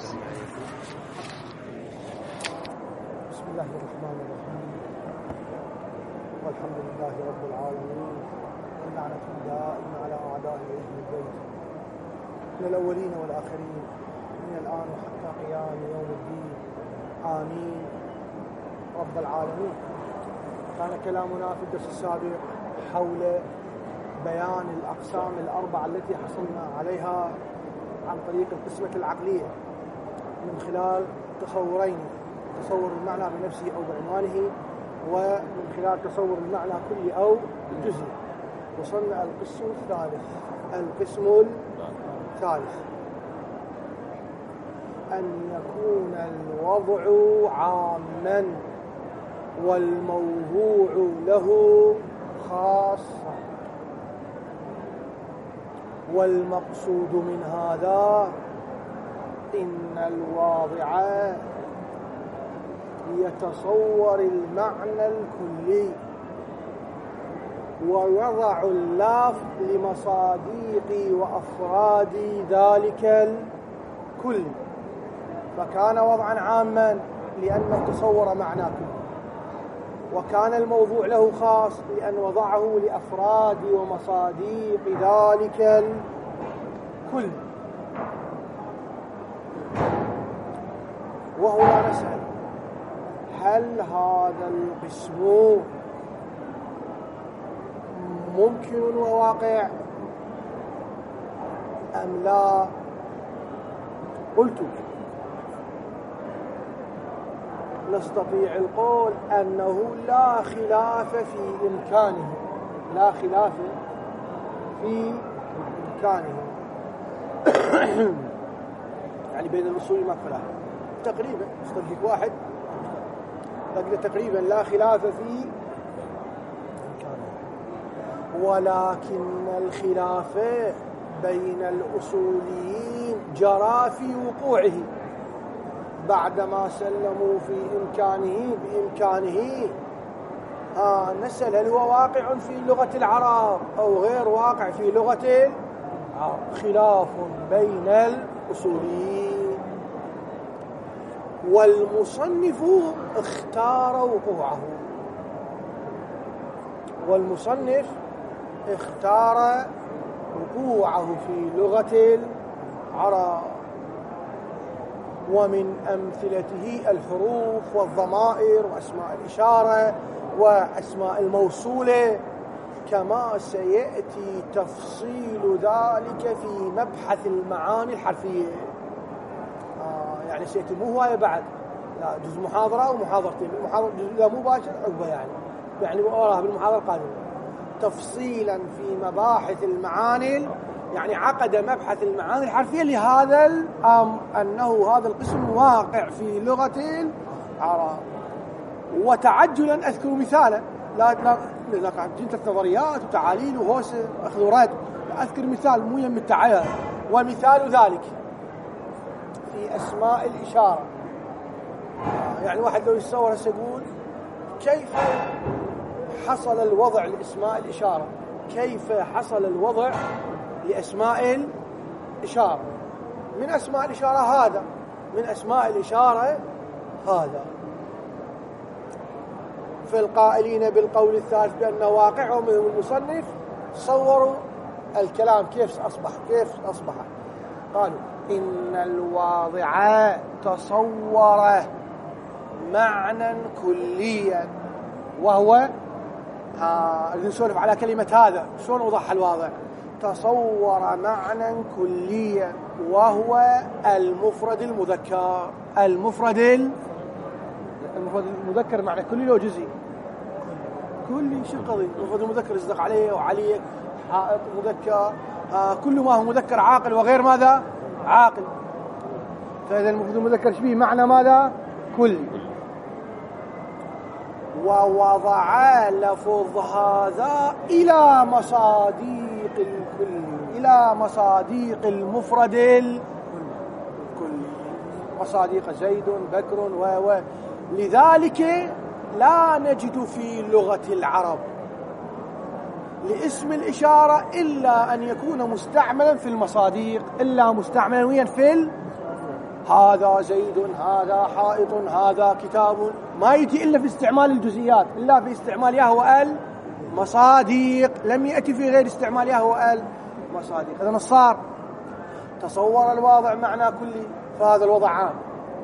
بسم الله الرحمن الرحيم، والحمد لله رب العالمين، واللعنة دائما على أعداء أهل البيت من الأولين والآخرين من الآن وحتى قيام يوم الدين، آمين رب العالمين. كان كلامنا في الدرس السابق حول بيان الأقسام الأربعة التي حصلنا عليها عن طريق القسمة العقلية من خلال تصورين: تصور المعنى بنفسه أو بعنوانه، ومن خلال تصور المعنى كلي أو جزئي. وصلنا القسم الثالث. القسم الثالث أن يكون الوضع عاما والموضوع له خاصة. والمقصود من هذا إن الواضع يتصور المعنى الكلي ويضع اللفظ لمصاديق وأفراد ذلك الكل، فكان وضعا عاما لأنه تصور معنى كلي، وكان الموضوع له خاص لأن وضعه لأفراد ومصاديق ذلك الكل. وهنا نسأل: هل هذا القسم ممكن وواقع أم لا؟ قلت نستطيع القول أنه لا خلاف في إمكانه، لا خلاف في إمكانه. يعني بين الأصول ما خلاف تقريبا، استدلك واحد لكن تقريبا لا خلاف في إمكانه، ولكن الخلاف بين الأصوليين جرى في وقوعه بعدما سلموا في بإمكانه. نسأل: هل هو واقع في لغة العرب أو غير واقع في لغة العرب؟ خلاف بين الأصوليين. والمصنف اختار وقوعه، والمصنف اختار وقوعه في لغة العرب. ومن أمثلته الحروف والضمائر وأسماء الإشارة وأسماء الموصولة، كما سيأتي تفصيل ذلك في مبحث المعاني الحرفية. يعني سيأتي مو هواية بعد، لا جزء محاضرة ومحاضرتين، المحاضرة جزء لا مباشر عقبة، يعني وراها بالمحاضرة القادمة تفصيلا في مباحث المعاني. يعني عقد مبحث المعاني الحرفية لهذا الأمر، أنه هذا القسم واقع في لغة العرب. وتعجلا أذكر مثالا، لا جنت نظريات وتعاليل وهوس أخذ ورد، أذكر مثال مو يم التعاير. ومثال ذلك في أسماء الإشارة. يعني واحد لو يتصور يقول: كيف حصل الوضع لأسماء الإشارة؟ كيف حصل الوضع لأسماء الإشارة؟ من أسماء الإشارة هذا، من أسماء الإشارة هذا. فالقائلين بالقول الثالث بأنه واقع من المصنف صوروا الكلام كيف أصبح. قالوا: إن الواضع تصور معنى كليا، وهو نسولف على كلمة هذا شلون وضح الواضع. تصور معنى كليا وهو المفرد المذكر. المفرد المذكر معنى كلي لو جزئي؟ كلي. شو القضية؟ المفرد المذكر يصدق عليه وعليك، حائط مذكر، كل ما هو مذكر عاقل وغير ماذا؟ عاقل. فإذا المفرد المذكر شبيه معنى ماذا؟ كلي. ووضع لفظ هذا إلى مصاديق الكل، إلى مصاديق المفرد الكلي، مصاديق زيد بكر لذلك لا نجد في لغة العرب لاسم الإشارة إلا أن يكون مستعملا في المصاديق، إلا مستعملا وين؟ في هذا زيد، هذا حائط، هذا كتاب، ما يأتي إلا في استعمال الجزئيات، إلا في استعمال يا هو المصادق، لم يأتي في غير استعمال يا هو المصادق. إذن الصار تصور الواضع معنى كلي، فهذا الوضع عام،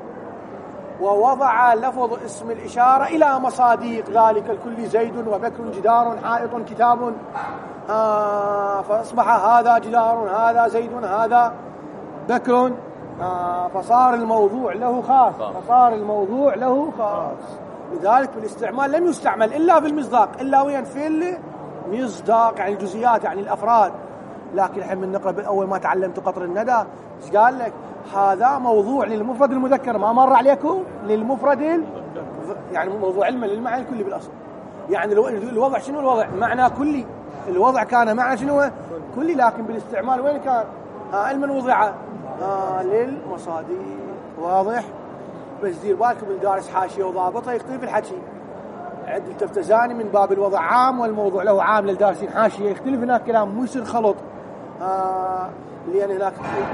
ووضع لفظ اسم الإشارة إلى مصادق ذلك الكل، زيد وبكر جدار حائط كتاب، فأصبح هذا جدار، هذا زيد، هذا بكر، فصار الموضوع له خاص، فصار الموضوع له خاص. لذلك بالاستعمال لم يستعمل إلا في المصداق، إلا وين في المصداق، يعني الجزئيات، يعني الأفراد. لكن الحين من نقرأ بالأول ما تعلمت قطر الندى، ايش قال لك؟ هذا موضوع للمفرد المذكر، ما مر عليكم للمفرد يعني موضوع علما للمعنى الكلي بالأصل. يعني الوضع شنو الوضع؟ معنى كلي، الوضع كان معنى شنو كلي، لكن بالاستعمال وين كان؟ علما وضع للمصادق. واضح؟ بس دير بالكم الدارس حاشية وضابطة يختلف الحكي. عند التفتزاني من باب الوضع عام والموضوع له عام، للدارسين حاشية يختلف هناك كلام، مو يصير خلط، لأن هناك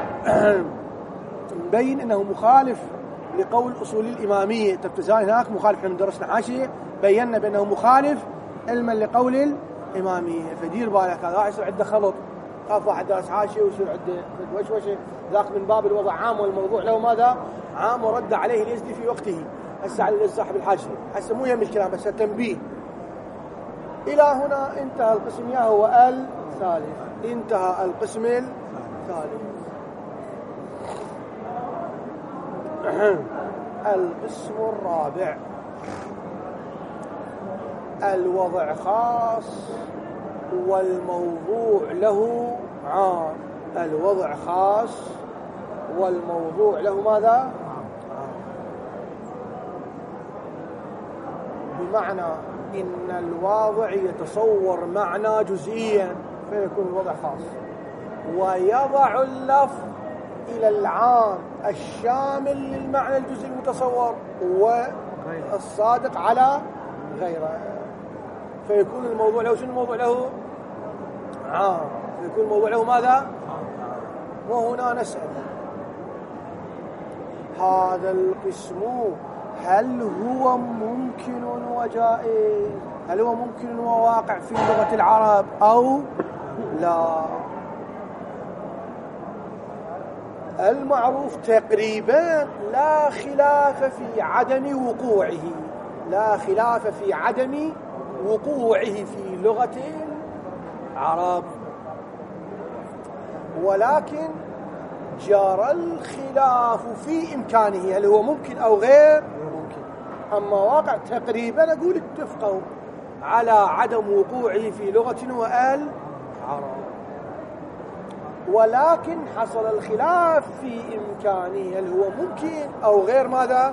مبين أنه مخالف لقول أصول الإمامية. التفتزاني هناك مخالف، من درسنا حاشية بينا بأنه مخالف علما لقول الإمامية، فدير بالك هذا راح يصير عنده خلط، خاف واحد دارس حاشية ويصير عنده وشوشة. ذاك من باب الوضع عام والموضوع له ماذا؟ عام، ورد عليه اليزدي في وقته. هسه على صاحب الحاشية، هسه مو يهم الكلام، بس تنبيه. إلى هنا انتهى القسم يا هو الثالث، انتهى القسم الثالث. القسم الرابع، الوضع خاص والموضوع له عام. الوضع خاص والموضوع له ماذا؟ عام. بمعنى إن الواضع يتصور معنى جزئيا فيكون الوضع خاص، ويضع اللفظ إلى العام الشامل للمعنى الجزئي المتصور والصادق على غيره، فيكون الموضوع له شنو؟ الموضوع له عام، فيكون الموضوع له ماذا؟ وهنا نسأل هذا القسم هل هو ممكن وجائز؟ هل هو ممكن وواقع في لغة العرب أو لا؟ المعروف تقريبا لا خلاف في عدم وقوعه، لا خلاف في عدم وقوعه في لغة العرب، ولكن جرى الخلاف في إمكانه، هل هو ممكن أو غير ممكن. أما واقع تقريبا أقول اتفقوا على عدم وقوعه في لغة والعرب، ولكن حصل الخلاف في إمكانه، هل هو ممكن أو غير ماذا؟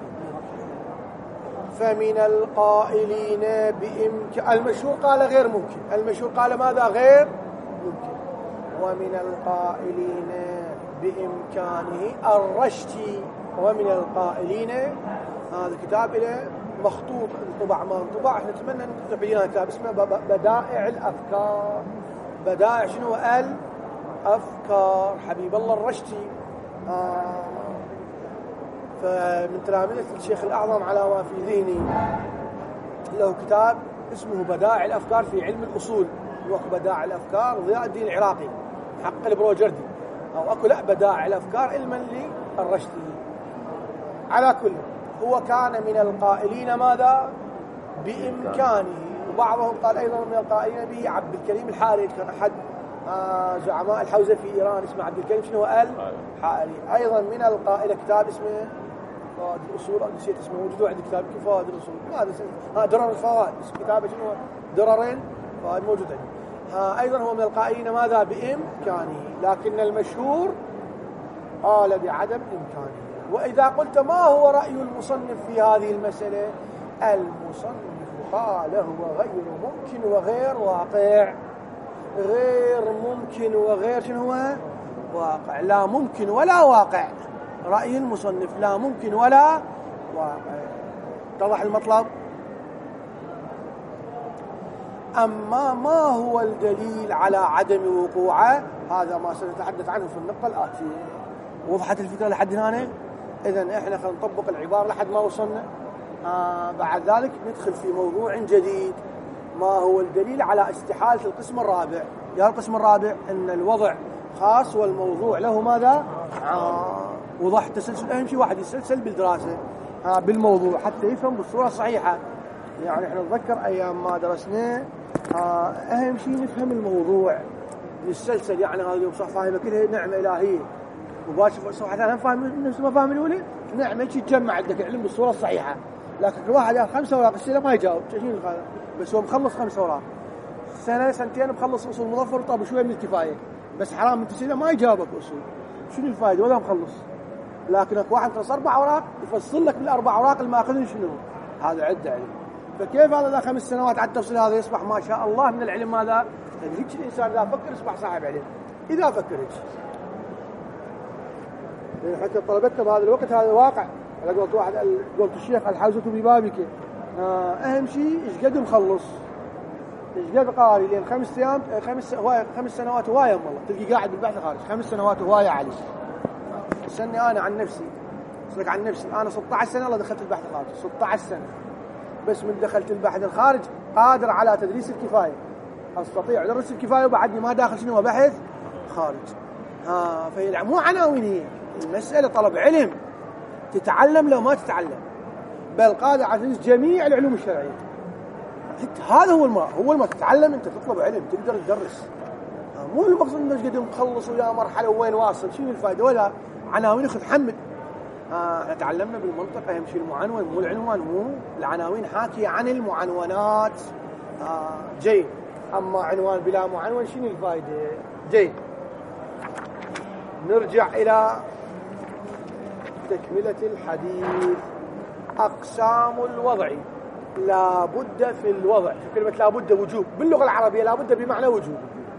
فمن القائلين بإمكان، المشهور قال غير ممكن، المشهور قال ماذا؟ غير ممكن. ومن القائلين بإمكانه الرشتي، ومن القائلين، هذا كتاب له مخطوط، انطبع ما انطبع، احنا نتمنى ان نكتب لنا كتاب اسمه بدائع الأفكار. بدائع شنو؟ الأفكار، حبيب الله الرشتي، فمن تلامذة الشيخ الأعظم على ما في ذهني، له كتاب اسمه بدائع الأفكار في علم الأصول، وقت بدائع الأفكار ضياء الدين العراقي حق البروجردي، أو أكو لا بدائع الأفكار علما للرشدي. على كل هو كان من القائلين ماذا؟ بإمكانه، وبعضهم قال أيضا من القائلين به عبد الكريم الحارثي، كان أحد زعماء الحوزة في إيران اسمه عبد الكريم شنو الحارثي. أيضا من القائل كتاب اسمه فوائد الأصول، أو نسيت اسمه، موجود عندي كتاب فوائد الأصول، ما هذا درر الفوائد، كتابه شنو؟ دررين فوائد، موجود عندي. أيضا هو من القائلين ماذا؟ بإمكانه، لكن المشهور قال بعدم إمكانه. وإذا قلت ما هو رأي المصنف في هذه المسألة؟ المصنف قال هو غير ممكن وغير واقع. غير ممكن وغير شنو هو؟ واقع. لا ممكن ولا واقع، رأي المصنف لا ممكن ولا واقع. اتضح المطلب؟ أما ما هو الدليل على عدم وقوعه؟ هذا ما سنتحدث عنه في النقطة الآتية. وضحت الفكرة لحد هنا؟ إذن إحنا خلينا نطبق العبارة لحد ما وصلنا. بعد ذلك ندخل في موضوع جديد، ما هو الدليل على استحالة القسم الرابع. يا القسم الرابع أن الوضع خاص والموضوع له ماذا؟ وضح التسلسل. أهم شيء واحد يسلسل بالدراسة بالموضوع حتى يفهم بالصورة الصحيحة. يعني احنا نتذكر أيام ما درسنا أهم شيء نفهم الموضوع يسلسل. يعني هذا اليوم صح فاهمة كلها نعمة إلهية، وباشر صح ثاني فاهم نفس ما فاهم الأولى نعمة شيء تجمع عندك العلم بالصورة الصحيحة. لكن الواحد ياخذ 5 أوراق السنة ما يجاوب شيء هذا، بس هو مخلص 5 أوراق سنة سنتين مخلص أصول مظفر طب شوية من الكفاية، بس حرام من تسيله ما يجاوبك أصول شنو الفائدة ولا مخلص. لكنك واحد خلص 4 أوراق يفصل لك بال4 أوراق الماخذين شنو هذا عدة علم. فكيف هذا ذا 5 سنوات على التفصيل هذا يصبح ما شاء الله من العلم ماذا؟ هيك الإنسان إذا فكر يصبح صاحب علم إذا فكر هيك. يعني حتى طلبتنا بهذا الوقت هذا واقع. أنا قلت واحد قلت الشيخ الحوزة ببابك أهم شيء إيش قد مخلص إيش قد قاري، لأن 5 أيام 5 سنوات هواية والله تلقي قاعد بالبحث الخارج 5 سنوات هواية علي. استني أنا عن نفسي أسلك عن نفسي أنا 16 سنة الله دخلت البحث الخارج 16 سنة، بس من دخلت البحث الخارج قادر على تدريس الكفاية، أستطيع أدرس الكفاية وبعدني ما داخل شنو بحث خارج. فهي مو عناوينية، المسألة طلب علم تتعلم لو ما تتعلم، بل قادر على تدريس جميع العلوم الشرعية. هذا هو ما تتعلم أنت تطلب علم تقدر تدرس. مو المقصود إنه قد مخلص ويا مرحلة وين واصل شنو الفائدة ولا عناوين خذ حمد. تعلمنا بالمنطق أهم شيء المعنون مو العنوان، مو العناوين حاكية عن المعنونات. جيد. أما عنوان بلا معنون شنو الفائدة؟ جيد. نرجع إلى تكملة الحديث. أقسام الوضع. لا بد في الوضع، كلمة لا بد وجوب باللغة العربية، لا بد بمعنى وجوب.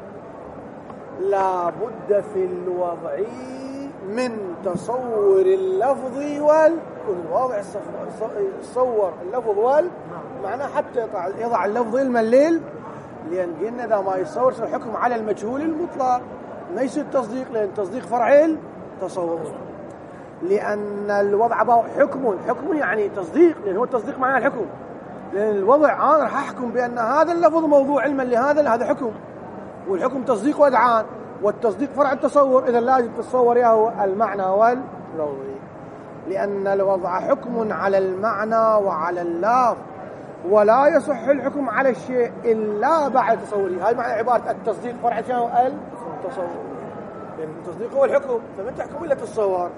لا بد في الوضع من تصور اللفظ والوضع. يصور اللفظ والمعنى حتى يضع اللفظ المليل، لأن قلنا إذا ما يصور الحكم على المجهول المطلق ليس التصديق، لأن التصديق فرع التصور. لأن الوضع حكم يعني تصديق، لأن هو التصديق معناه الحكم. لأن الوضع أنا راح أحكم بأن هذا اللفظ موضوع علما لهذا حكم، والحكم تصديق وادعان، والتصديق فرع التصور. إذا لازم تتصور هو المعنى واللفظ، لأن الوضع حكم على المعنى وعلى اللفظ، ولا يصح الحكم على الشيء إلا بعد تصوره. هذا معنى عبارة التصديق فرع التصور، لأن التصديق هو الحكم، فمن تحكم إلا تتصور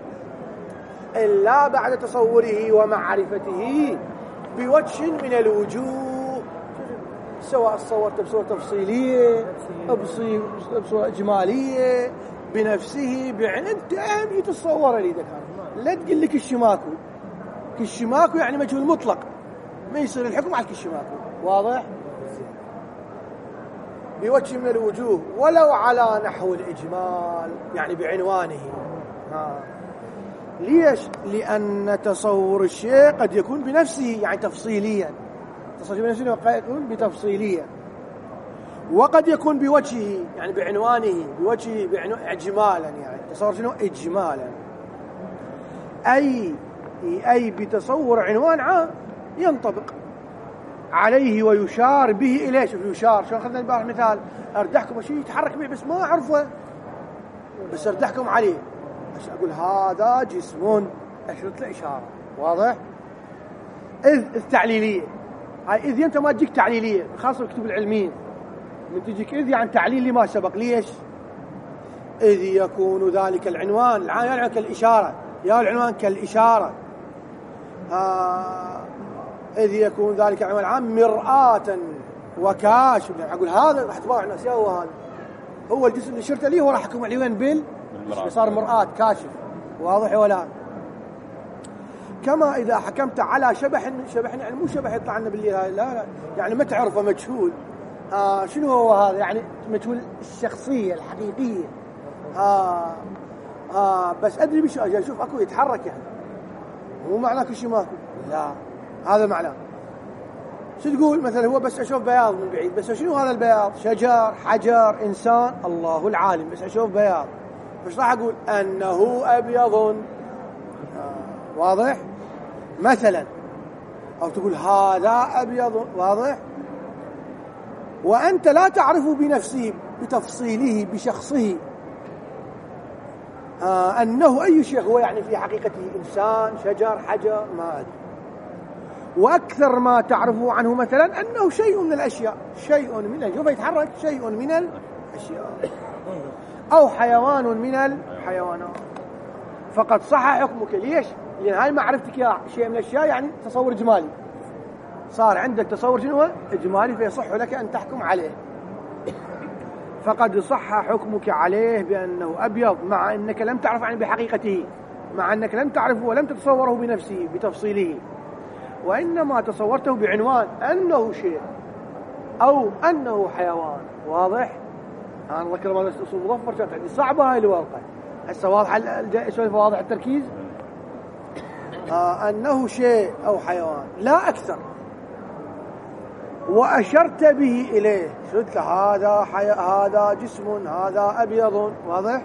إلا بعد تصوره ومعرفته بوجه من الوجوه، سواء صورت بصورة تفصيلية بصورة إجمالية بنفسه بعين أنت أهم تتصور لي ذكر. لا تقول لك الشماكو يعني مجهول مطلق ما يصير الحكم على الشماكو. واضح؟ بوجه من الوجوه ولو على نحو الإجمال يعني بعنوانه. ليش؟ لأن تصور الشيء قد يكون بنفسه يعني تفصيليا، تصور بنفسه قد يكون بتفصيليا، وقد يكون بوجهه يعني بعنوانه، بوجهه إجمالا يعني تصور شنو إجمالا، أي بتصور عنوان عام ينطبق عليه ويشار به إليه. شوف يشار شو أخذنا البارح مثال أردحكم شيء يتحرك به بس ما أعرفه، بس أردحكم عليه بس أقول هذا جسم أشرت له إشارة. واضح؟ إذ التعليلية هاي إذ أنت ما تجيك تعليلية خاصة الكتب العلمية من تجيك إذ يعني تعليل لما سبق. ليش؟ إذ يكون ذلك العنوان يعني كالإشارة، يا العنوان كالإشارة. إذ يكون ذلك العنوان العام مرآة وكاشف، يعني أقول هذا راح تباع الناس يا هو الجسم اللي شرته ليه هو راح يحكم عليه وين صار مرآة كاشف. واضح ولا؟ كما إذا حكمت على شبح يعني مو شبح يطلع لنا بالليل، لا يعني ما تعرفه مجهول. شنو هو هذا؟ يعني مجهول الشخصية الحقيقية. بس أدري بش أجي أشوف أكو يتحرك يعني مو معناه كل شيء ماكو، لا هذا معناه. شو تقول مثلا هو بس أشوف بياض من بعيد، بس شنو هذا البياض؟ شجر حجر إنسان الله العالم، بس أشوف بياض. مش راح أقول أنه أبيض واضح؟ مثلا أو تقول هذا أبيض، واضح؟ وأنت لا تعرف بنفسه بتفصيله بشخصه أنه أي شيء هو، يعني في حقيقته إنسان، شجر، حجر، ما أدري. وأكثر ما تعرفه عنه مثلا أنه شيء من الأشياء، شيء من الأشياء يتحرك، شيء من الأشياء، أو حيوان من الحيوانات، فقد صح حكمك. ليش؟ لأن هاي معرفتك يا شيء من الأشياء يعني تصور إجمالي، صار عندك تصور شنو إجمالي، فيصح لك أن تحكم عليه. فقد صح حكمك عليه بأنه أبيض، مع أنك لم تعرف عنه بحقيقته، مع أنك لم تعرفه ولم تتصوره بنفسه بتفصيله، وإنما تصورته بعنوان أنه شيء أو أنه حيوان. واضح؟ أنا ذكر ماذا أصول مظفر، كانت عندي صعبة هاي الورقة، هسه واضح السؤال، واضح التركيز. أنه شيء أو حيوان لا أكثر، وأشرت به إليه، قلت هذا جسم، هذا أبيض، واضح؟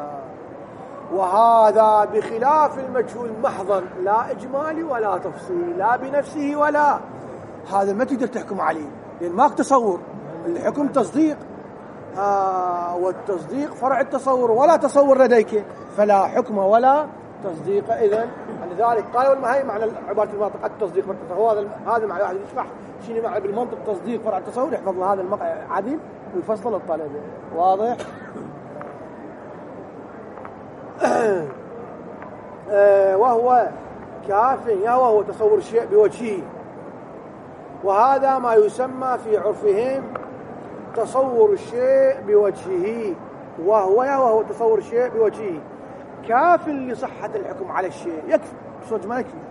وهذا بخلاف المجهول محضا، لا إجمالي ولا تفصيل، لا بنفسه ولا هذا، ما تقدر تحكم عليه لأن ماك تصور، الحكم تصديق، والتصديق فرع التصور، ولا تصور لديك فلا حكم ولا تصديق. إذن لذلك قال والمهي معنى عبارة المنطق التصديق والتصور، هذا معنى واحد يشرح شنو معنى بالمنطق تصديق فرع التصور، يحفظ هذا المقع عديد ويفصل الطلبة. واضح؟ وهو كاف، وهو تصور الشيء بوجهه، وهذا ما يسمى في عرفهم تصور الشيء بوجهه، وهو تصور الشيء بوجهه كاف لصحة الحكم على الشيء، يكفي صوت ما يكفي.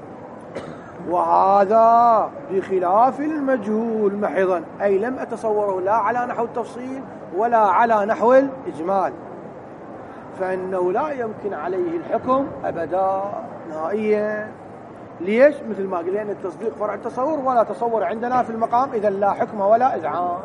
وهذا بخلاف المجهول محضا، أي لم أتصوره لا على نحو التفصيل ولا على نحو الإجمال، فإنه لا يمكن عليه الحكم أبدا نهائيا. ليش؟ مثل ما قلنا التصديق فرع التصور، ولا تصور عندنا في المقام، إذا لا حكم ولا إذعان.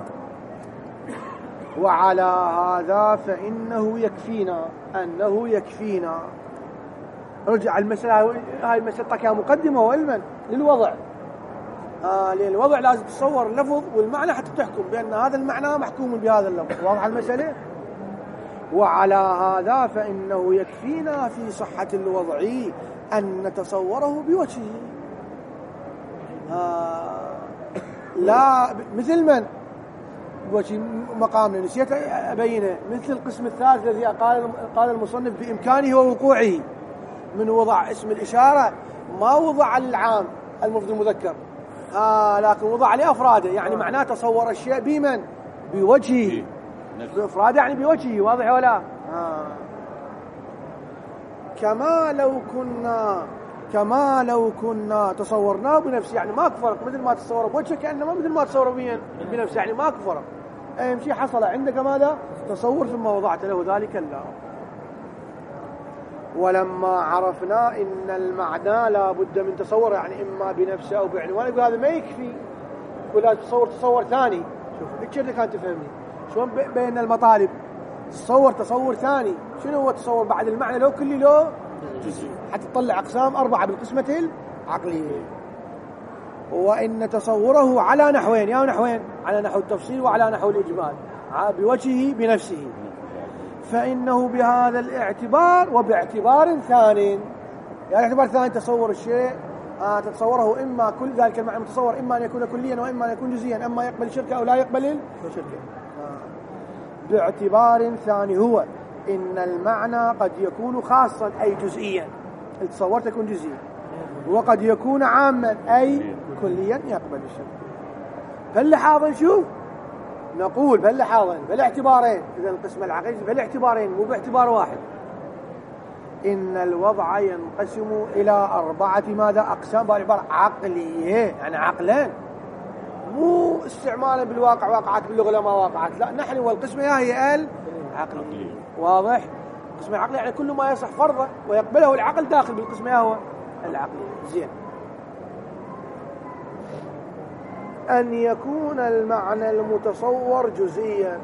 وعلى هذا فإنه يكفينا، أنه يكفينا. رجع المسألة هاي مسألة كمقدمة وعلما للوضع، لأن الوضع لازم تصور اللفظ والمعنى حتى تحكم بأن هذا المعنى محكوم بهذا اللفظ. واضح المسألة؟ وعلى هذا فإنه يكفينا في صحة الوضع أن نتصوره بوجهه، لا مثل من بوجه مقام، نسيت أبينه، مثل القسم الثالث الذي قال المصنف بإمكانه ووقوعه، من وضع اسم الإشارة ما وضع للعام المفرد المذكر، لكن وضع لأفراده، يعني معناه تصور الشيء بمن؟ بوجهه، بإفراده يعني بوجهه. واضح ولا؟ كما لو كنا تصورناه بنفسه، يعني ما كفرق، مثل ما تصور بوجهه كأنما مثل ما تصور بنفسه، يعني ما كفرق. أي شيء حصل عندك ماذا؟ تصور ثم وضعت له ذلك الله. ولما عرفنا إن المعنى لا بد من تصور، يعني إما بنفسه أو بعنوان، يقول هذا ما يكفي، ولا تصور ثاني. شوف الشرطة كانت تفهمني شلون بين المطالب، تصور ثاني. شنو هو تصور بعد المعنى؟ لو كل له جزء، حتى تطلع أقسام 4 بالقسمة العقلية. وإن تصوره على نحوين، على نحو التفصيل وعلى نحو الإجمال، بوجهه بنفسه، فإنه بهذا الاعتبار وباعتبار ثاني، يعني اعتبار ثاني تصور الشيء تتصوره إما كل ذلك المعنى متصور إما أن يكون كليا وإما أن يكون جزئيا، أما يقبل الشركة أو لا يقبل الشركة. باعتبار ثاني هو إن المعنى قد يكون خاصا أي جزئيا، التصور تكون جزئيا، وقد يكون عاما أي كليا يقبل الشركة. فاللحاظا شوف نقول فالاعتبارين، إذا القسم العقلي فالاعتبارين مو باعتبار واحد. إن الوضع ينقسم إلى 4 ماذا أقسام، باعتبار عقلية، يعني عقلين، مو استعمالا بالواقع، واقعات باللغة لا ما واقعات، لا، نحن والقسم هي العقلية. واضح؟ القسم العقلي يعني كل ما يصح فرضا ويقبله العقل داخل بالقسم هو العقلية. زين. أن يكون المعنى المتصور جزئيا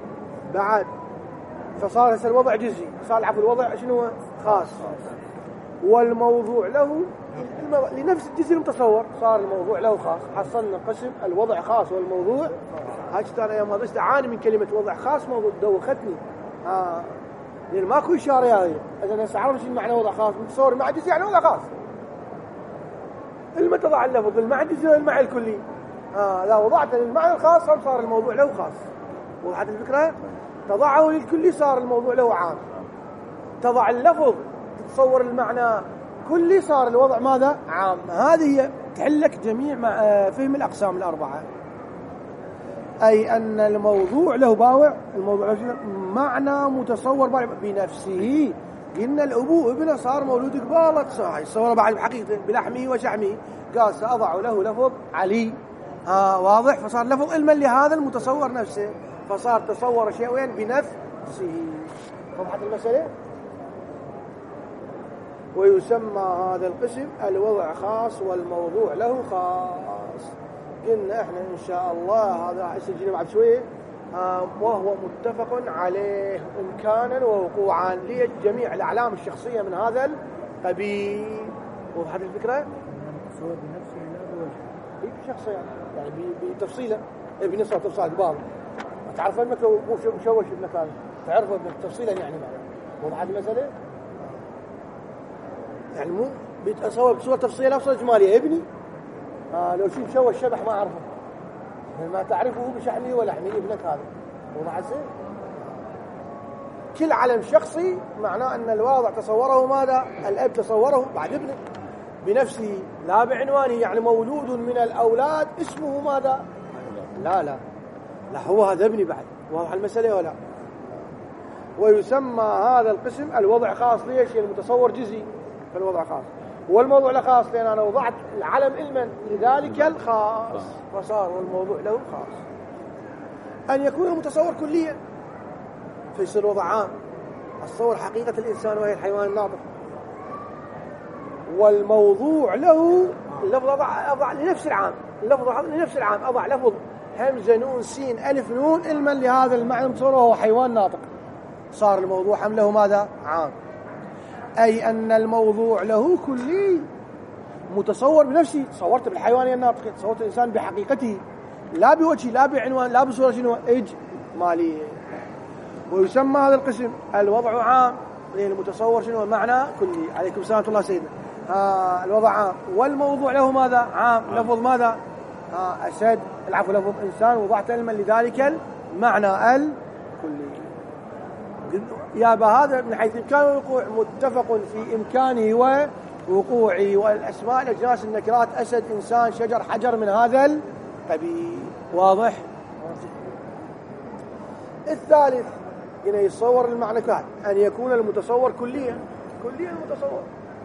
بعد، فصار هسه الوضع جزئي، صار الوضع شنو خاص. والموضوع له لنفس الجزء المتصور، صار الموضوع له خاص. حصلنا قسم الوضع خاص والموضوع. هاجت انا يوم هذا اعاني من كلمه وضع خاص، موضوع دوختني. لان ماكو اشاره هذه. اذا هسه اعرف شو معنى وضع خاص، متصور مع جزء يعني وضع خاص. لما تضع اللفظ المع الجزء والمع الكلي، لا وضعت للمعنى الخاص صار الموضوع له خاص. وضحت الفكره؟ تضعه للكلي صار الموضوع له عام. تضع اللفظ تتصور المعنى كلي صار الوضع ماذا؟ عام. هذه هي تحلك جميع فهم الأقسام الأربعة. أي أن الموضوع له باوع، الموضوع له معنى متصور بنفسه. إن الأبو ابنه صار مولود قبالة صاحي صوره بعد بحقيقته بلحمه وشحمه. قال سأضع له لفظ علي، واضح؟ فصار لفظ علما لهذا المتصور نفسه، فصار تصور شيء وين بنفسه. وضحت المسألة؟ ويسمى هذا القسم الوضع خاص والموضوع له خاص. قلنا احنا ان شاء الله هذا حيسجل بعد شويه، وهو متفق عليه امكانا ووقوعا لجميع الاعلام الشخصيه من هذا القبيل. وضحت الفكره؟ متصور بنفسه لا بوجهه شخصيا يعني بتفصيله، بنصه تفصيل قبال تعرف انك مو مشوش ابنك هذا تعرفه تفصيلا يعني. وضحت المساله؟ يعني مو بيتصور بصورة تفصيلية بصورة إجمالية. ابني لو شو مشوه الشبح ما أعرفه، ما تعرفه بشحمي ولحمي ابنك هذا. وضع الزين كل علم شخصي معناه أن الواضع تصوره ماذا؟ الأب تصوره بعد ابنه بنفسه لا بعنوانه. يعني مولود من الأولاد اسمه ماذا؟ لا هو هذا ابني بعد. واضح المسألة ولا؟ ويسمى هذا القسم الوضع خاص. ليش؟ المتصور جزئي الوضع خاص، والموضوع له خاص لأن أنا وضعت العلم علما لذلك الخاص، فصار والموضوع له خاص. أن يكون المتصور كليا فيصير وضع عام، الصور حقيقة الإنسان وهي الحيوان الناطق. والموضوع له اللفظ أضع لنفس العام، اللفظ لنفس العام أضع لفظ همزة نون سين ألف نون علما لهذا المعنى المتصور وهو حيوان ناطق، صار الموضوع حمله ماذا؟ عام. أي أن الموضوع له كلي متصور بنفسه. تصورت بالحيوانية الناطقة، تصورت الإنسان بحقيقته لا بوجهه لا بعنوان لا بصورة شنو إجمالية. ويسمى هذا القسم الوضع عام لأن المتصور شنو معنى كلي. عليكم السلام ورحمة الله سيدنا. الوضع عام والموضوع له ماذا؟ عام. لفظ ماذا؟ أسد العفو لفظ إنسان وضعت علما لذلك المعنى الكلي. يا بهذا من حيث إمكانه الوقوع متفق في إمكانه ووقوعه. والأسماء الأجناس النكرات أسد إنسان شجر حجر من هذا القبيل. واضح؟ الثالث هنا يتصور المعنى كهذا أن يكون المتصور كليا المتصور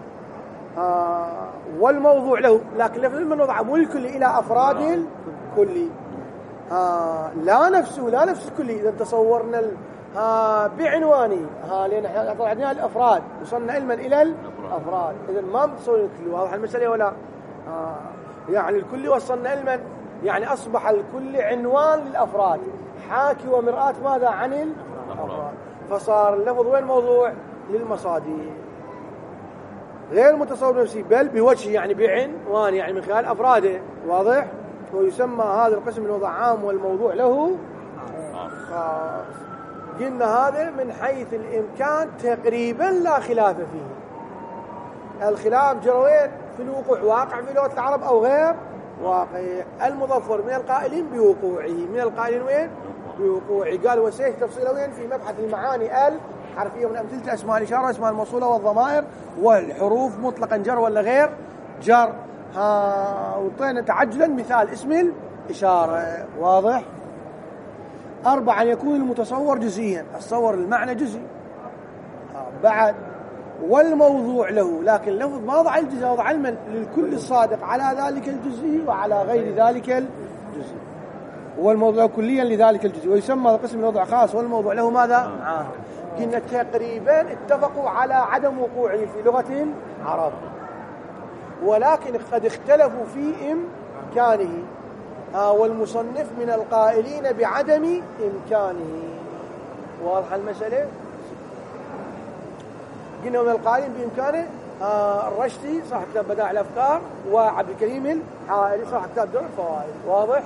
والموضوع له، لكن لفظ من وضع مو الكلي إلى أفراد الكلي. لا نفس الكلي. إذا تصورنا بعنواني لأن احنا طلعنا الأفراد وصلنا علما إلى الأفراد، إذا ما متصور الكل. واضح المسألة ولا؟ يعني الكل وصلنا علما، يعني أصبح الكل عنوان للأفراد، حاكي ومرآة ماذا عن الأفراد، فصار اللفظ وين موضوع للمصادر غير متصور نفسي بل بوجهه يعني بعنوان يعني من خلال أفراده. واضح؟ ويسمى هذا القسم الوضع عام والموضوع له خاص. قلنا هذا من حيث الإمكان تقريبا لا خلاف فيه. الخلاف جروين في الوقوع، واقع في لغة العرب أو غير واقع. المظفر من القائلين بوقوعه، من القائلين وين؟ بوقوعه. قال وسيح تفصيله وين؟ في مبحث المعاني الحرفية من أمثلة أسماء الإشارة أسماء الموصولة والضمائر والحروف مطلقا جر ولا غير جر. وطينا تعجلا مثال اسم الإشارة. واضح؟ 4 يكون المتصور جزئيا، الصور المعنى جزئي بعد. والموضوع له لكن لفظ ما ضع الجزء، وضع علما للكل الصادق على ذلك الجزء وعلى غير ذلك الجزء، والموضوع كليا لذلك الجزء. ويسمى القسم الوضع خاص والموضوع له ماذا؟ عام. كنا تقريبا اتفقوا على عدم وقوعه في لغة العرب، ولكن قد اختلفوا في إمكانه. والمصنف من القائلين بعدم إمكانه. واضح المسألة؟ قلنا من القائلين بإمكانه الرشدي صاحب كتاب بدائع الأفكار، وعبد الكريم الحائري صاحب كتاب درر الفوائد. واضح؟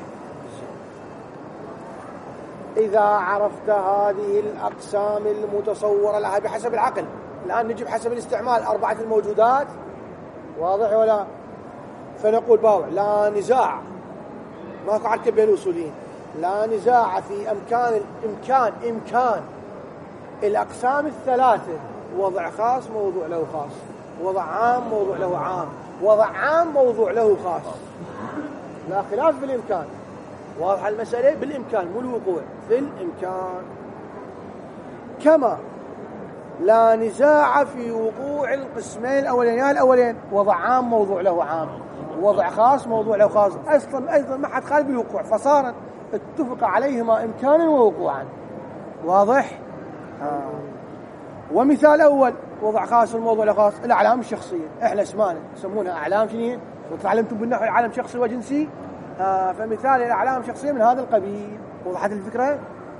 إذا عرفت هذه الأقسام المتصورة لها بحسب العقل، الآن نجيب حسب الاستعمال 4 الموجودات. واضح ولا؟ فنقول باوع لا نزاع، ماكو عركة بين الأصوليين، لا نزاع في إمكان الأقسام الثلاثة، وضع خاص موضوع له خاص، وضع عام موضوع له عام، وضع عام موضوع له خاص، لا خلاف بالإمكان. واضح المسألة؟ بالإمكان مو الوقوع، في الإمكان. كما لا نزاع في وقوع القسمين الأولين وضع عام موضوع له عام، وضع خاص موضوع له خاص، أيضا ما حد خالف بالوقوع، فصارت اتفق عليهما إمكانا ووقوعا. واضح؟ ومثال أول وضع خاص والموضوع له خاص، الأعلام الشخصية، إحنا اسمانا يسمونها أعلام شنو؟ وتعلمتم بالنحو العالم شخصي وجنسي، فمثال الأعلام الشخصية من هذا القبيل. وضحت الفكرة؟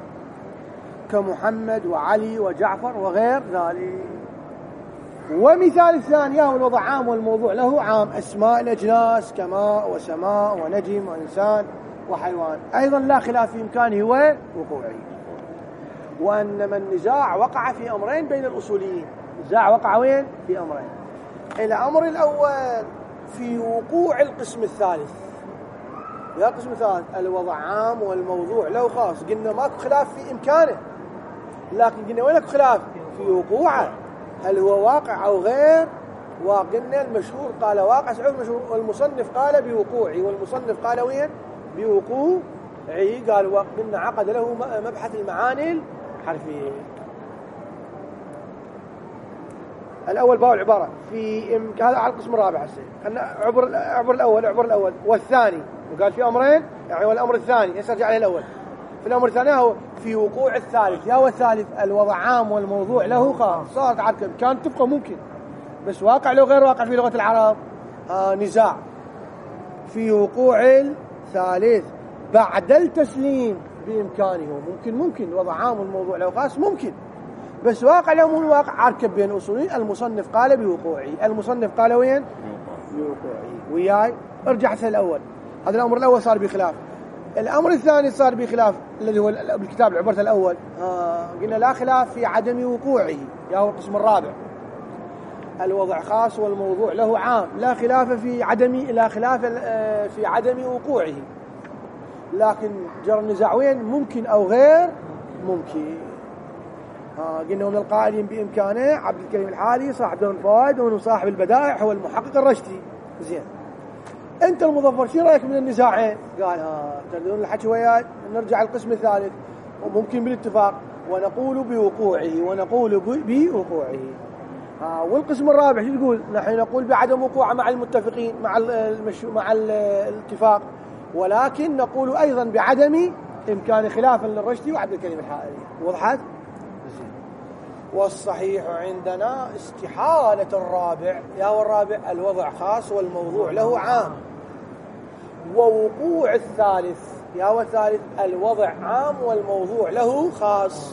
كمحمد وعلي وجعفر وغير ذلك. ومثال الثاني هو الوضع عام والموضوع له عام، أسماء الأجناس كماء وسماء ونجم وإنسان وحيوان، أيضا لا خلاف في إمكانه ووقوعه. وأنما النزاع وقع في أمرين بين الأصوليين، النزاع وقع وين؟ في أمرين. الأمر الأول في وقوع القسم الثالث. يا القسم الثالث الوضع عام والموضوع له خاص، قلنا ماكو خلاف في إمكانه، لكن قلنا وينك خلاف في وقوعه، هل هو واقع أو غير. وقلنا المشهور قال واقع سعود مشهور، والمصنف قال بوقوعه، والمصنف قال وين؟ بوقوعه. قال وقلنا عقد له مبحث المعاني الحرفية. الأول باو العبارة في هذا على القسم الرابع هسه، خلنا عبر الأول والثاني، وقال في أمرين يعني، والأمر الثاني يرجع عليه الأول. في الأمر الثاني هو في وقوع الثالث. يا والثالث الوضع عام والموضوع له خاص، صارت عركة كانت تبقى ممكن، بس واقع له غير واقع في لغة العرب. نزاع في وقوع الثالث بعد التسليم بإمكانه، ممكن الوضع عام والموضوع له خاص ممكن، بس واقع له مو الواقع، عركة بين أصولين. المصنف قال بوقوعه، المصنف قال وين؟ بوقوعه. وياي ارجع هسه الأول، هذا الأمر الأول صار بخلاف. الأمر الثاني صار بخلاف الذي هو بالكتاب العبارة الأول، قلنا لا خلاف في عدم وقوعه، يا هو القسم الرابع الوضع خاص والموضوع له عام، لا خلاف في عدم وقوعه، لكن جرى النزاع وين؟ ممكن أو غير ممكن. قلنا من القائلين بإمكانه عبد الكريم الحائري صاحب درر الفوائد، ومن صاحب البدائع هو المحقق الرشدي. زين، أنت المظفر شو رأيك من النزاعين؟ قال تردون الحكي وياي، نرجع القسم الثالث وممكن بالاتفاق، ونقول بوقوعه ونقول بوقوعه. والقسم الرابع شو يقول؟ نحن نقول بعدم وقوعه مع المتفقين مع الاتفاق، ولكن نقول أيضا بعدم إمكان خلافا للرشدي وعبد الكريم الحائري. وضحت؟ والصحيح عندنا استحالة الرابع، يا والرابع الوضع خاص والموضوع له عام، ووقوع الثالث، يا والثالث الوضع عام والموضوع له خاص.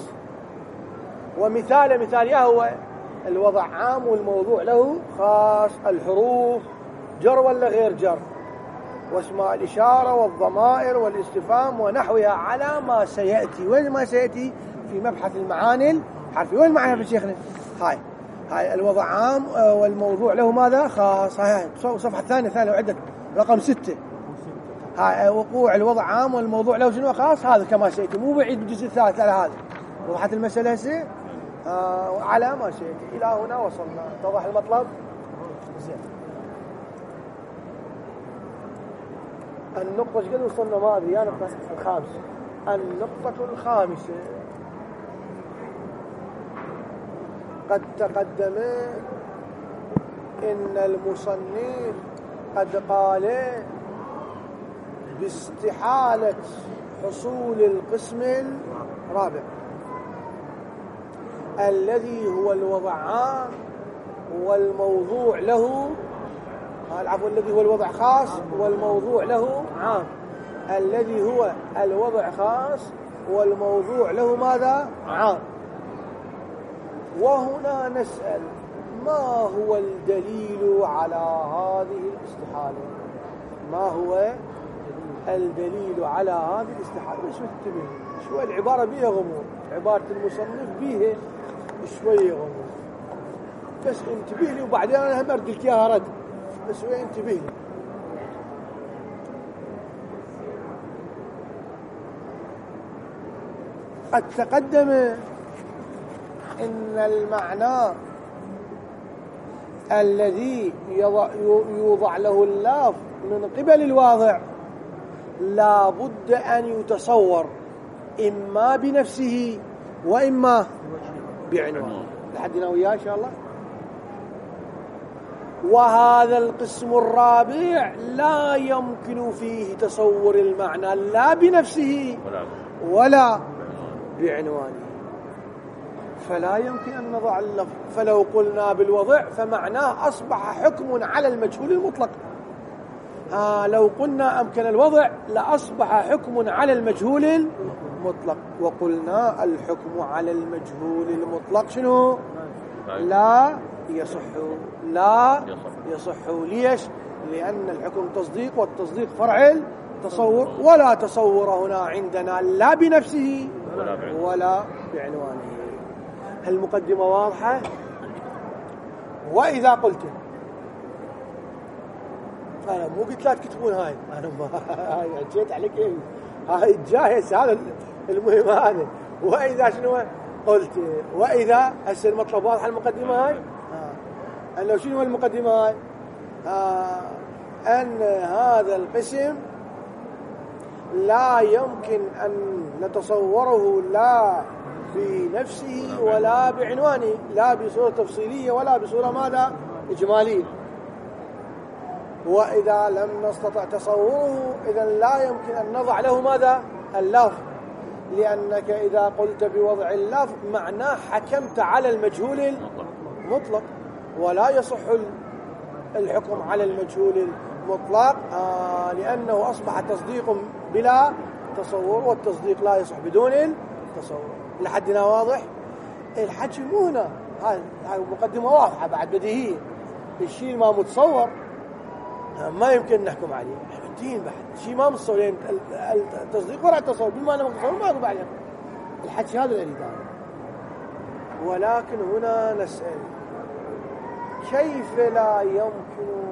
ومثال يا هو الوضع عام والموضوع له خاص، الحروف جر ولا غير جر، واسماء الإشارة والضمائر والاستفهام ونحوها على ما سيأتي. وين ما سيأتي؟ في مبحث المعاني الحرفية. وين معنا في شيخنا؟ هاي الوضع عام والموضوع له ماذا؟ خاص. هاي صفحة ثانية وعدك رقم 6. هاي وقوع الوضع عام والموضوع له شنو خاص، هذا كما سيأتي، مو بعيد بالجزء الثالث على هذا. وضحت المسألة هسه؟ على ما سيأتي. إلى هنا وصلنا، اتضح المطلب؟ زين. النقطة قد وصلنا ما أدري، يا نقطة الخامسة. النقطة الخامسة قد تقدم إن المصنف قد قال باستحالة حصول القسم الرابع الذي هو الوضع عام والموضوع له، العفو الذي هو الوضع خاص والموضوع له عام، الذي هو الوضع خاص والموضوع له ماذا؟ عام. وهنا نسأل ما هو الدليل على هذه الاستحالة؟ ما هو الدليل على هذه الاستحالة؟ بس انتبه شوي، العبارة بيها غموض، عبارة المصنف بيها شوي غموض، بس انتبه لي وبعدين أنا هم أرد لك إياها رد، بس شوي انتبه لي. قد تقدم إن المعنى الذي يوضع له اللفظ من قبل الواضع لا بد أن يتصور إما بنفسه وإما بعنوانه. لحدنا وياه إن شاء الله. وهذا القسم الرابع لا يمكن فيه تصور المعنى لا بنفسه ولا بعنوانه، فلا يمكن أن نضع اللفظ. فلو قلنا بالوضع فمعناه أصبح حكم على المجهول المطلق. لو قلنا أمكن الوضع لأصبح حكم على المجهول المطلق. وقلنا الحكم على المجهول المطلق شنو؟ لا يصح. لا يصح. ليش؟ لأن الحكم تصديق، والتصديق فرع التصور، ولا تصور هنا عندنا لا بنفسه ولا بعنوانه. المقدمة واضحة. وإذا قلت أنا مو قلت لا تكتبون هاي، أنا ما هاي جيت عليك إيه، هاي جاهز، هذا المهم هذا. وإذا شنو قلت؟ وإذا هسه المطلب واضح. المقدمة هاي أنه شنو المقدمة هاي؟ أن هذا القسم لا يمكن أن نتصوره لا بنفسه ولا بعنوانه، لا بصورة تفصيلية ولا بصورة ماذا؟ إجمالية. وإذا لم نستطع تصوره إذن لا يمكن أن نضع له ماذا؟ اللفظ، لأنك إذا قلت بوضع اللفظ معناه حكمت على المجهول المطلق، ولا يصح الحكم على المجهول المطلق لأنه أصبح تصديق بلا تصور، والتصديق لا يصح بدون التصور. لحدنا واضح؟ الحكي مو هنا، هاي مقدمة واضحة بعد بديهية. الشيء ما متصور ما يمكن نحكم عليه الدين بعد شيء ما متصور، يعني التصديق ولا التصور بما أنه متصور ما يقول عليه الحكي. هذا الذي دار. ولكن هنا نسأل كيف لا يمكن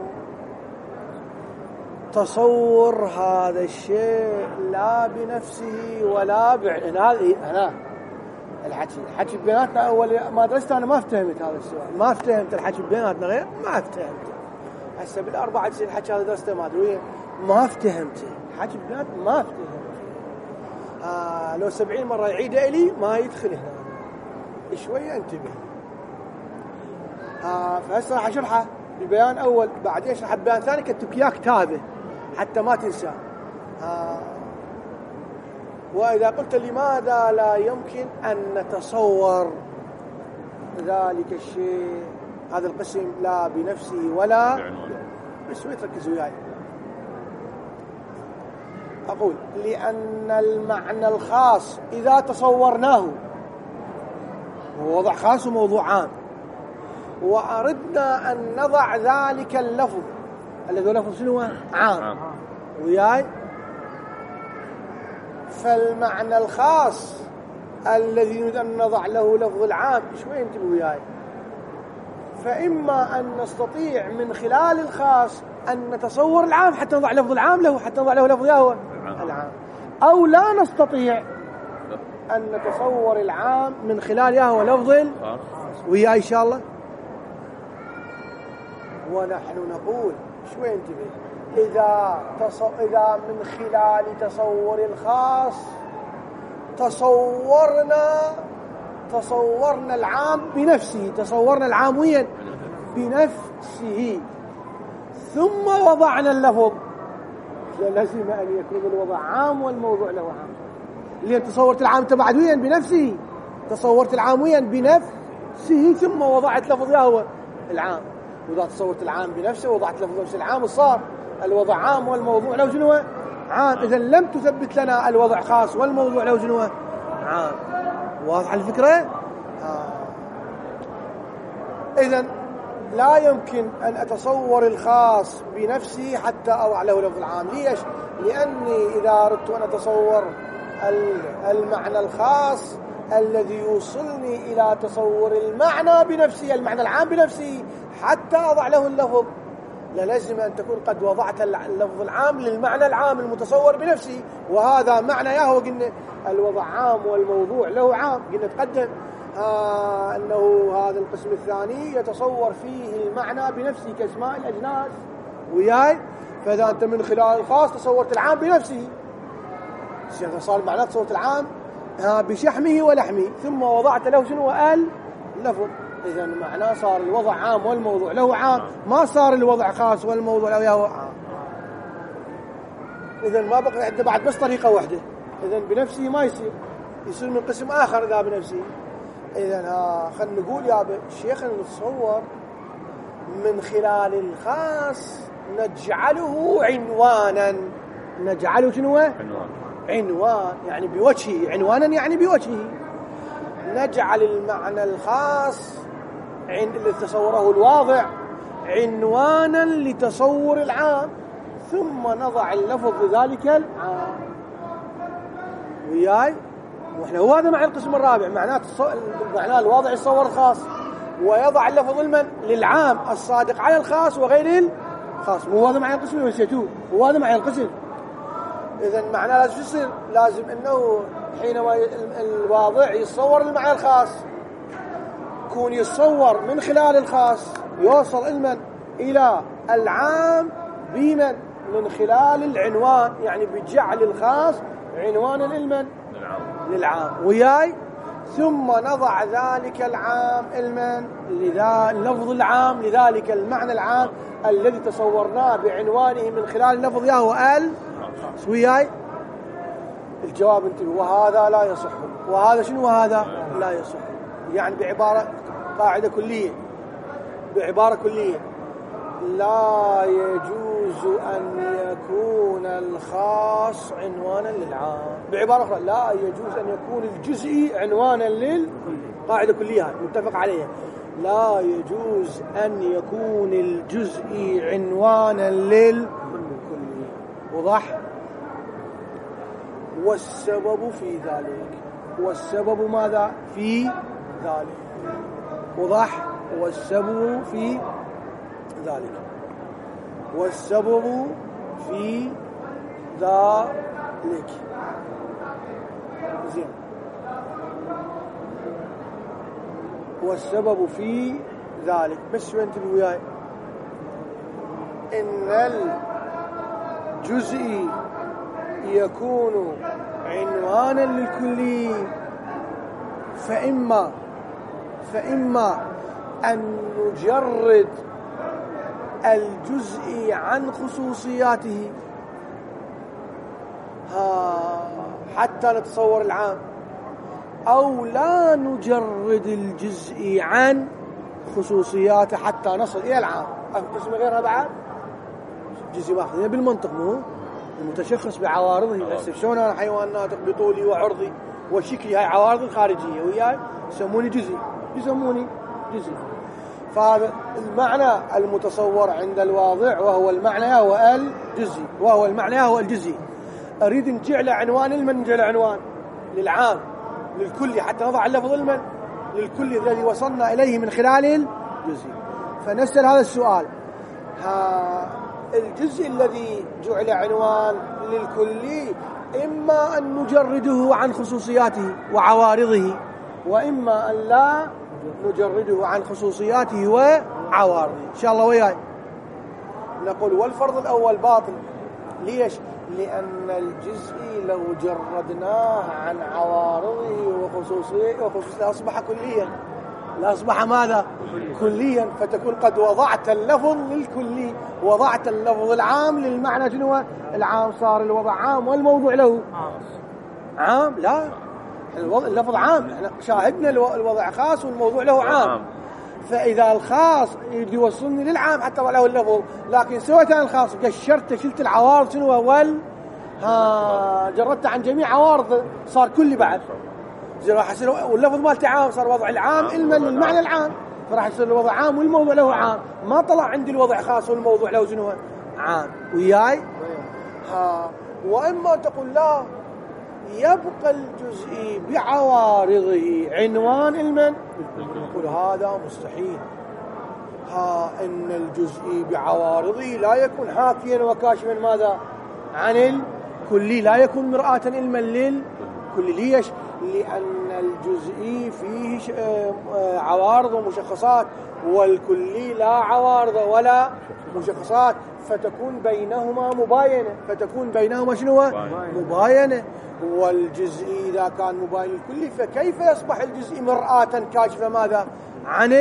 تصور هذا الشيء لا بنفسه ولا هذا الحكي بيناتنا. أول ما درست أنا ما فهمت هذا السؤال، ما فهمت الحكي بيناتنا غير ما فهمت. هسه بالأربعة سنين الحكي هذا درسته ما أدري ما فهمت الحكي بيناتنا ما فهمت. لو 70 مرة يعيده إلي ما يدخل هنا شوية انتبه. فهسه راح أشرحه ببيان أول، بعدين أشرح ببيان ثاني كتبك إياه كتابه حتى ما تنسى. وإذا قلت لماذا لا يمكن أن نتصور ذلك الشيء هذا القسم لا بنفسه ولا بس تركزوا وياي. أقول لأن المعنى الخاص إذا تصورناه هو وضع خاص وموضوع عام، وأردنا أن نضع ذلك اللفظ الذي هو لفظ شنو؟ عام وياي. فالمعنى الخاص الذي نريد أن نضع له لفظ العام شوي انتبهوا وياي. فإما أن نستطيع من خلال الخاص أن نتصور العام حتى نضع لفظ العام له، حتى نضع له لفظ هو العام، أو لا نستطيع أن نتصور العام من خلال هو لفظ وياي إن شاء الله. ونحن نقول شوي انتبه، إذا من خلال تصور الخاص تصورنا العام بنفسه، تصورنا العام وين؟ بنفسه، ثم وضعنا اللفظ، لازم أن يكون الوضع عام والموضوع له عام. اللي تصورت العام تبعد وين؟ بنفسه. تصورت العام وين؟ بنفسه، ثم وضعت لفظ هو العام. وإذا تصورت العام بنفسه وضعت لفظ نفس العام صار الوضع عام والموضوع له شنو؟ عام. إذا لم تثبت لنا الوضع خاص والموضوع له شنو؟ عام. واضح الفكرة؟ إذن لا يمكن أن أتصور الخاص بنفسي حتى أضع له لفظ العام. ليش؟ لأني إذا أردت أن أتصور المعنى الخاص الذي يوصلني إلى تصور المعنى بنفسي، المعنى العام بنفسي، حتى أضع له اللفظ، لازم أن تكون قد وضعت اللفظ العام للمعنى العام المتصور بنفسي. وهذا معنى ياهو قلنا الوضع عام والموضوع له عام. قلنا تقدم أنه هذا القسم الثاني يتصور فيه المعنى بنفسه كاسماء الأجناس وياي. فإذا أنت من خلال الخاص تصورت العام بنفسه، صار معناه تصورت العام بشحمه ولحمه، ثم وضعت له شنو اللفظ. إذا معناه صار الوضع عام والموضوع له عام، ما صار الوضع خاص والموضوع له عام. إذا ما بقى عندنا بعد بس طريقة واحدة. إذا بنفسه ما يصير من قسم آخر إذا بنفسه. إذا خلينا نقول يا الشيخ نتصور من خلال الخاص نجعله عنوانا. نجعله شنو؟ عنوان يعني بوجهه، عنوانا يعني بوجهه. نجعل المعنى الخاص اللي تصوره الواضع عنوانا لتصور العام، ثم نضع اللفظ لذلك العام وياي. واحنا هو هذا معنى القسم الرابع، معناه الواضع يتصور الخاص ويضع اللفظ للعام الصادق على الخاص وغير الخاص. مو هذا معنى القسم اللي نسيتوه، هو هذا معنى القسم. إذا معناه لازم يصير، لازم أنه حينما الواضع يتصور المعنى الخاص يكون يتصور من خلال الخاص يوصل إلى العام بمن؟ من خلال العنوان، يعني بجعل الخاص عنوانا للعام وياي. ثم نضع ذلك العام اللفظ العام لذلك المعنى العام الذي تصورناه بعنوانه من خلال اللفظ ياهو وياي. الجواب انتبه، وهذا لا يصح. وهذا شنو؟ وهذا لا يصح. يعني بعبارة كلية لا يجوز أن يكون الخاص عنوانا للعام. بعبارة أخرى لا يجوز أن يكون الجزئي عنوانا قاعدة كلية متفق عليها. لا يجوز أن يكون الجزئي عنوانا للكلي. وضح؟ والسبب في ذلك، والسبب ماذا؟ في ذلك. وضح؟ والسبب في ذلك، والسبب في ذلك. زين. والسبب في ذلك، بس شو انتبهوا وياي، إن الجزئي يكون عنوانا للكلي، فإما أن نجرد الجزء عن خصوصياته حتى نتصور العام، أو لا نجرد الجزء عن خصوصياته حتى نصل إلى العام. قسم غيرها بعد جزء واحد بالمنطق، مو المتشخص بعوارضه. شلون أنا حيوان ناطق بطولي وعرضي وشكلي، هاي عوارض الخارجية وياي يسموني جزء. فهذا المعنى المتصور عند الواضع وهو المعنى هو الجزئي، أريد نجعل عنوان نجعل عنوان للعام للكل حتى نضع اللفظ للكل الذي وصلنا إليه من خلال الجزئي. فنسأل هذا السؤال، الجزء الذي جعل عنوان للكل إما أن نجرده عن خصوصياته وعوارضه، وإما أن لا نجرده عن خصوصياته وعوارضه. إن شاء الله وياي نقول والفرض الأول باطل. ليش؟ لأن الجزء لو جردناه عن عوارضه وخصوصيته أصبح كليا، لا أصبح ماذا؟ كليا. فتكون قد وضعت اللفظ للكلي، وضعت اللفظ العام للمعنى شنو العام، صار الوضع عام والموضوع له عام. لا، اللفظ عام، احنا شاهدنا الوضع خاص والموضوع له عام. فإذا الخاص يوصلني للعام حتى له اللفظ، لكن سويت أنا الخاص قشرت شلت العوارض شنو جردت عن جميع عوارض، صار كلي بعد. واللفظ مالته عام، صار وضع العام علما للمعنى العام. فراح يصير الوضع عام والموضوع له عام، ما طلع عندي الوضع خاص والموضوع له شنو عام. وياي وإما تقول لا يبقى الجزئي بعوارضه عنوان المن، يقول هذا مستحيل. إن الجزئي بعوارضه لا يكون حاكيا وكاشفا ماذا عن الكلي، لا يكون مرآة علما للكلي. ليش؟ لأن الجزئي فيه عوارض ومشخصات، والكلي لا عوارض ولا مشخصات، فتكون بينهما مباينة، فتكون بينهما شنو مباينة. والجزئي إذا كان مباين الكلي فكيف يصبح الجزئي مرآة كاشفة ماذا عن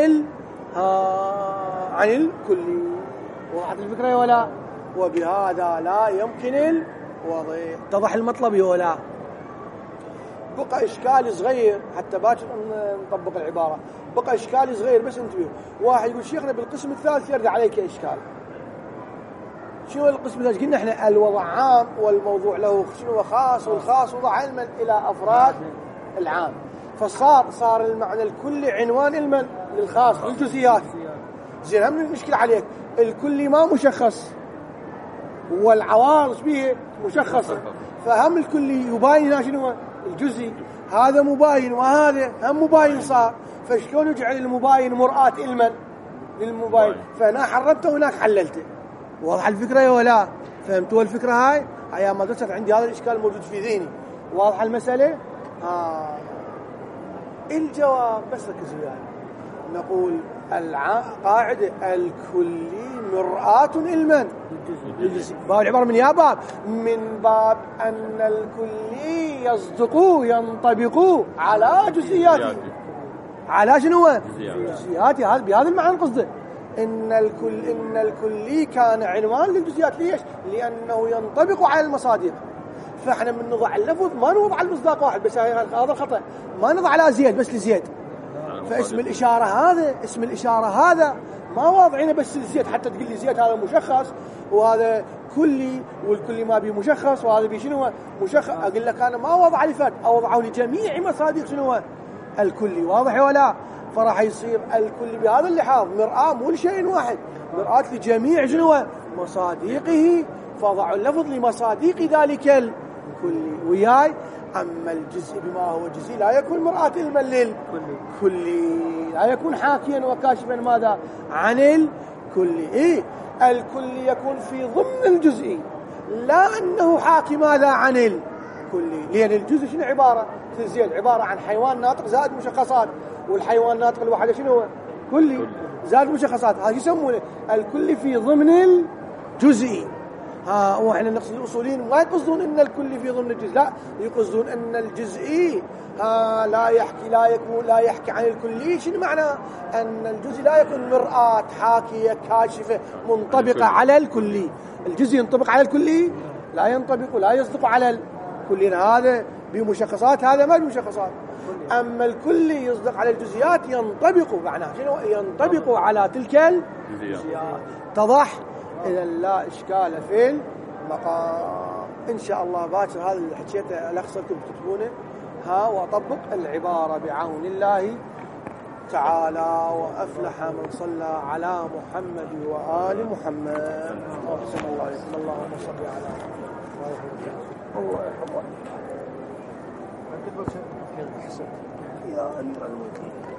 الكلي؟ وضحت الفكرة ولا؟ وبهذا لا يمكن الوضع. اتضح المطلب ولا؟ بقى إشكال صغير حتى باكر نطبق العبارة. بقى إشكال صغير بس انتبهوا. واحد يقول شيخنا بالقسم الثالث يرد عليك إشكال. شنو القسم الثالث؟ قلنا احنا الوضع عام والموضوع له شنو خاص، والخاص وضع علما إلى أفراد العام، فصار المعنى الكلي عنوان علما للخاص للجزئيات. زين هم المشكلة عليك الكلي ما مشخص والعوارض به مشخصة، فهم الكلي يباين هنا شنو الجزئي، هذا مباين وهذا هم مباين صار، فشلون يجعل المباين مرآة علما للمباين؟ فهنا حرمته وهناك حللته. واضح الفكرة ولا؟ فهمتوا الفكرة هاي ما درست عندي هذا الإشكال موجود في ذهني. واضح المسألة؟ الجواب بس ركزوا يعني. نقول قاعدة الكلي مرآة علما للجزئي. باب العبارة من يا باب من باب أن الكلي ينطبق على جزئياته. على شنو؟ جزئياته. هذا بهذا المعنى قصده. إن الكلي كان عنوان للجزئيات. ليش؟ لأنه ينطبق على المصادق. فإحنا من نضع اللفظ ما نوضع على المصداق واحد بس، هذا الخطأ. ما نضع على زيد بس لزيد. فاسم الإشارة هذا ما واضعينه بس لزيد حتى تقول لي زيد هذا مشخص وهذا كلي، والكلي ما بيه مشخص وهذا بيه شنو مشخص. أقول لك أنا ما وضع لفات، أوضعه لجميع مصادق شنو الكلي. واضح ولا؟ فراح يصير الكلي بهذا اللحاظ مرآة مو لشيء واحد، مرآة لجميع شنو مصادقه، فضعوا اللفظ لمصادق ذلك الكلي. وياي أما الجزء بما هو جزئي لا يكون مرآة علما للكلي، لا يكون حاكيا وكاشفا ماذا عن الكلي. الكلي يكون في ضمن الجزئي، لا أنه حاكي ماذا عن الكلي. لأن الجزء شنو عبارة؟ تنزيل عبارة عن حيوان ناطق زائد مشخصات، والحيوان الناطق الواحد شنو كلي زائد مشخصات. هذا يسمونه الكلي في ضمن الجزئي. واحنا نقصد الاصوليين ما يقصدون ان الكلي في ضمن الجزء، لا، يقصدون ان الجزئي لا يحكي عن الكلي. شنو معنى ان الجزء لا يكون مرآة حاكية كاشفة منطبقة على الكلي؟ الجزء ينطبق على الكلي؟ لا ينطبق، لا يصدق على الكلي. هذا بمشخصات، هذا ما بمشخصات. اما الكلي يصدق على الجزئيات، ينطبق معناه شنو؟ ينطبق على تلك الجزئيات. اتضح؟ إذا لا إشكال في المقام. إن شاء الله باكر هذا اللي حكيته ألخصكم تكتبونه وأطبق العبارة بعون الله تعالى. وأفلح من صلى على محمد وآل محمد. وأحسن الله عليكم. اللهم صل على الله يرحمه. يا أمير المؤمنين.